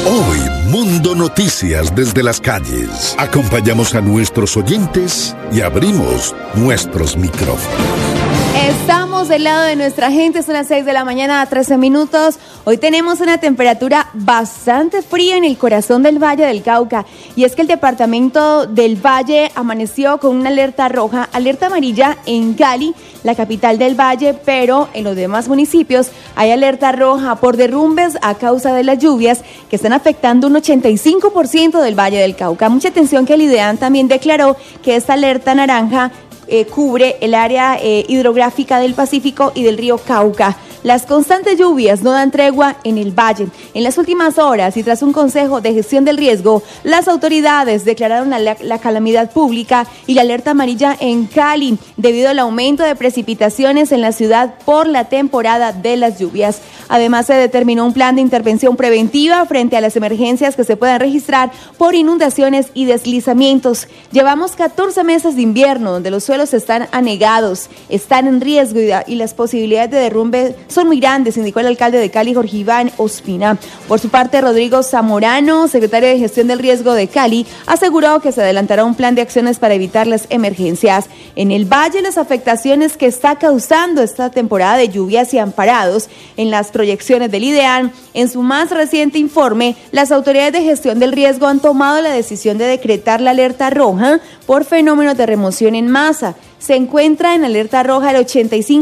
Hoy, Mundo Noticias desde las calles. Acompañamos a nuestros oyentes y abrimos nuestros micrófonos. Estamos del lado de nuestra gente, son las 6 de la mañana, 13 minutos. Hoy tenemos una temperatura bastante fría en el corazón del Valle del Cauca. Y es que el departamento del Valle amaneció con una alerta roja, alerta amarilla en Cali, la capital del Valle, pero en los demás municipios hay alerta roja por derrumbes a causa de las lluvias que están afectando un 85% del Valle del Cauca. Mucha atención que el IDEAN también declaró que esta alerta naranja cubre el área hidrográfica del Pacífico y del río Cauca. Las constantes lluvias no dan tregua en el valle. En las últimas horas y tras un consejo de gestión del riesgo, las autoridades declararon la calamidad pública y la alerta amarilla en Cali debido al aumento de precipitaciones en la ciudad por la temporada de las lluvias. Además, se determinó un plan de intervención preventiva frente a las emergencias que se puedan registrar por inundaciones y deslizamientos. Llevamos 14 meses de invierno donde los suelos están anegados, están en riesgo y las posibilidades de derrumbe son muy grandes, indicó el alcalde de Cali, Jorge Iván Ospina. Por su parte, Rodrigo Zamorano, secretario de Gestión del Riesgo de Cali, aseguró que se adelantará un plan de acciones para evitar las emergencias. En el Valle, las afectaciones que está causando esta temporada de lluvias y amparados en las proyecciones del IDEAN, en su más reciente informe, las autoridades de gestión del riesgo han tomado la decisión de decretar la alerta roja por fenómenos de remoción en masa. Se encuentra en alerta roja el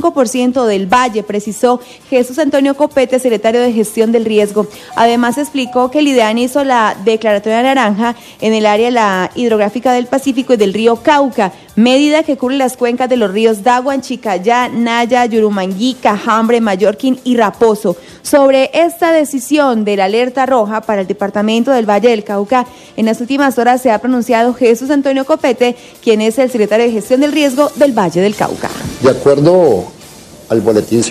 85% del valle, precisó Jesús Antonio Copete, secretario de Gestión del Riesgo. Además, explicó que el IDEAN hizo la declaratoria naranja en el área hidrográfica del Pacífico y del río Cauca, medida que cubre las cuencas de los ríos Daguan, Chicayá, Naya, Yurumangui, Cajambre, Mallorquín y Raposo. Sobre esta decisión de la alerta roja para el departamento del Valle del Cauca, en las últimas horas se ha pronunciado Jesús Antonio Copete, quien es el secretario de Gestión del Riesgo del Valle del Cauca. De acuerdo al boletín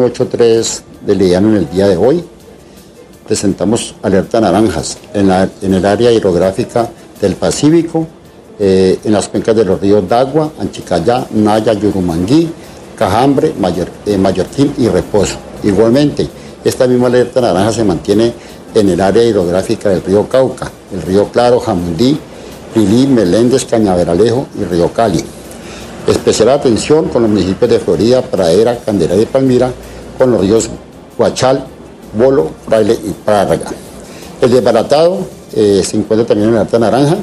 0183 del IDEAN, en el día de hoy presentamos alerta naranjas en el área hidrográfica del Pacífico, en las cuencas de los ríos Dagua, Anchicayá, Naya, Yurumangui, Cajambre, Mallorquín y Reposo. Igualmente, esta misma alerta naranja se mantiene en el área hidrográfica del río Cauca, el río Claro, Jamundí, Prilí, Meléndez, Cañaveralejo y río Cali. Especial atención con los municipios de Florida, Pradera, Candelaria y Palmira, con los ríos Guachal, Bolo, Fraile y Prárraga. El desbaratado se encuentra también en la alerta naranja.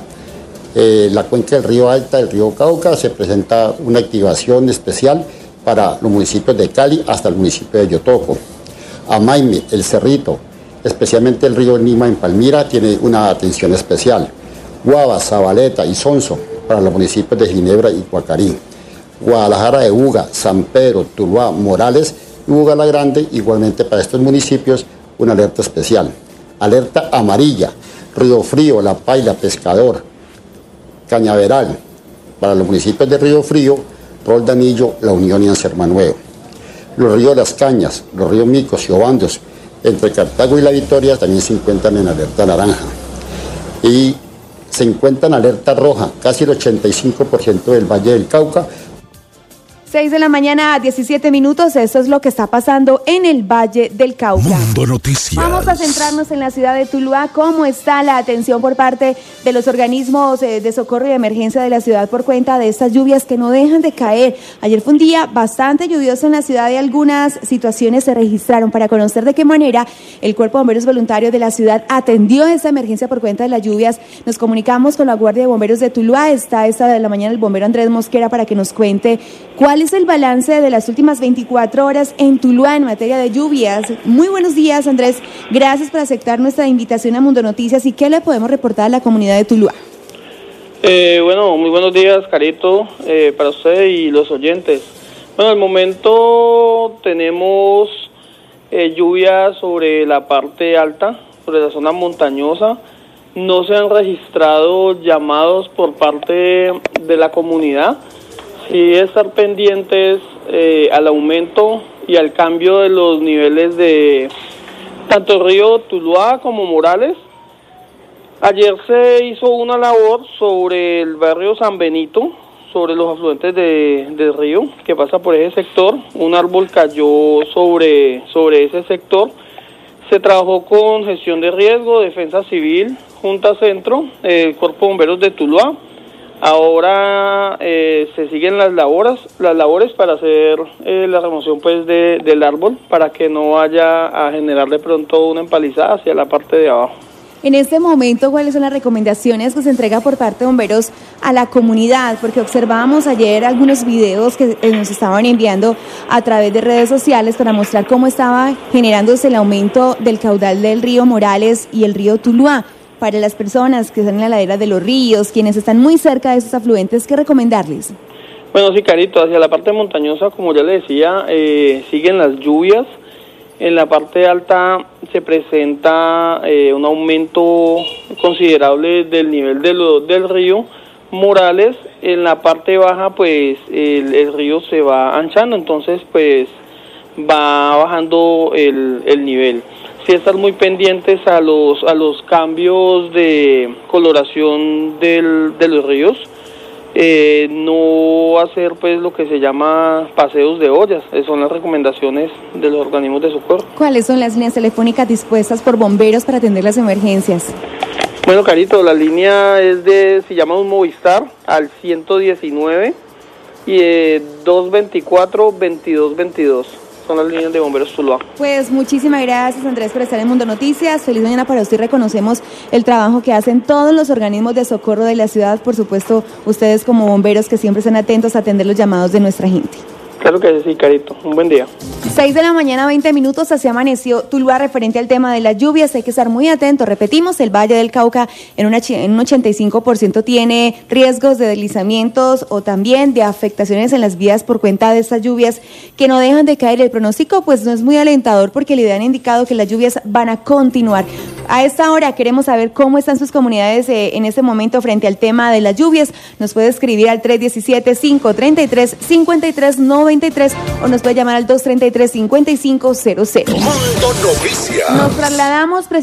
La cuenca del río Alta, del río Cauca, se presenta una activación especial para los municipios de Cali hasta el municipio de Yotoco. Amaime, El Cerrito, especialmente el río Nima en Palmira, tiene una atención especial. Guava, Zabaleta y Sonso para los municipios de Ginebra y Guacarí. Guadalajara de Uga, San Pedro, Tuluá, Morales y Uga la Grande, igualmente para estos municipios una alerta especial. Alerta amarilla, Río Frío, La Paila, Pescador, Cañaveral, para los municipios de Río Frío, Roldanillo, La Unión y Ansermanuevo. Los ríos Las Cañas, los ríos Micos y Obandos, entre Cartago y La Victoria, también se encuentran en alerta naranja. Y se encuentra en alerta roja, casi el 85% del Valle del Cauca. 6 de la mañana, 17 minutos, eso es lo que está pasando en el Valle del Cauca. Mundo Noticias. Vamos a centrarnos en la ciudad de Tuluá. ¿Cómo está la atención por parte de los organismos de socorro y de emergencia de la ciudad por cuenta de estas lluvias que no dejan de caer? Ayer fue un día bastante lluvioso en la ciudad y algunas situaciones se registraron. Para conocer de qué manera el Cuerpo de Bomberos Voluntarios de la ciudad atendió esta emergencia por cuenta de las lluvias, nos comunicamos con la Guardia de Bomberos de Tuluá. Está esta de la mañana el bombero Andrés Mosquera para que nos cuente cuál es el balance de las últimas 24 horas en Tuluá en materia de lluvias. Muy buenos días, Andrés. Gracias por aceptar nuestra invitación a Mundo Noticias. ¿Y qué le podemos reportar a la comunidad de Tuluá? Bueno, muy buenos días, Carito, para usted y los oyentes. Bueno, al momento tenemos lluvias sobre la parte alta, sobre la zona montañosa. No se han registrado llamados por parte de la comunidad. Sí, estar pendientes al aumento y al cambio de los niveles de tanto el río Tuluá como Morales. Ayer se hizo una labor sobre el barrio San Benito, sobre los afluentes del río que pasa por ese sector. Un árbol cayó sobre ese sector. Se trabajó con gestión de riesgo, defensa civil, Junta Centro, Cuerpo de Bomberos de Tuluá. Ahora se siguen las labores para hacer la remoción pues del árbol, para que no vaya a generar de pronto una empalizada hacia la parte de abajo. En este momento, ¿cuáles son las recomendaciones que se entrega por parte de bomberos a la comunidad? Porque observábamos ayer algunos videos que nos estaban enviando a través de redes sociales para mostrar cómo estaba generándose el aumento del caudal del río Morales y el río Tuluá. Para las personas que están en la ladera de los ríos, quienes están muy cerca de esos afluentes, ¿qué recomendarles? Bueno, sí, Carito, hacia la parte montañosa, como ya le decía, siguen las lluvias. En la parte alta se presenta un aumento considerable del nivel del río Morales. En la parte baja, pues, el río se va anchando, entonces, pues, va bajando el nivel. Sí, estar muy pendientes a los cambios de coloración de los ríos, no hacer pues lo que se llama paseos de ollas. Esas son las recomendaciones de los organismos de socorro. ¿Cuáles son las líneas telefónicas dispuestas por bomberos para atender las emergencias? Bueno, Carito, la línea se llama un Movistar al 119 y 224-2222. Son las líneas de bomberos Tuluá. Pues muchísimas gracias, Andrés, por estar en Mundo Noticias. Feliz mañana para usted. Reconocemos el trabajo que hacen todos los organismos de socorro de la ciudad. Por supuesto, ustedes como bomberos que siempre están atentos a atender los llamados de nuestra gente. Claro que sí, Carito. Un buen día. 6 de la mañana, 20 minutos, así amaneció Tuluá referente al tema de las lluvias. Hay que estar muy atentos. Repetimos, el Valle del Cauca en un 85% tiene riesgos de deslizamientos o también de afectaciones en las vías por cuenta de estas lluvias que no dejan de caer. El pronóstico pues no es muy alentador porque le han indicado que las lluvias van a continuar. A esta hora queremos saber cómo están sus comunidades en este momento frente al tema de las lluvias. Nos puede escribir al 317-533-5393 o nos puede llamar al 233-5500. Mundo Noticias. Nos trasladamos